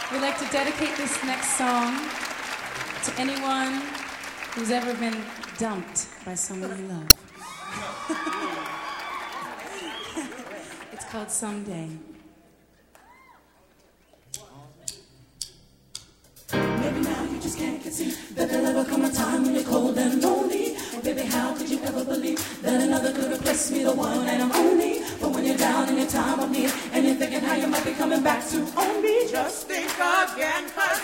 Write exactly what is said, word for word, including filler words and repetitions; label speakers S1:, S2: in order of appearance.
S1: We'd like to dedicate this next song to anyone who's ever been dumped by someone you love. It's called Someday.
S2: Maybe now you just can't conceive that there'll ever come a time when you're cold and lonely. Baby, how could you ever believe that another could replace me, the one and I'm only? But when you're down in your time of need and you're thinking how you might be coming back to own me, just think again, 'cause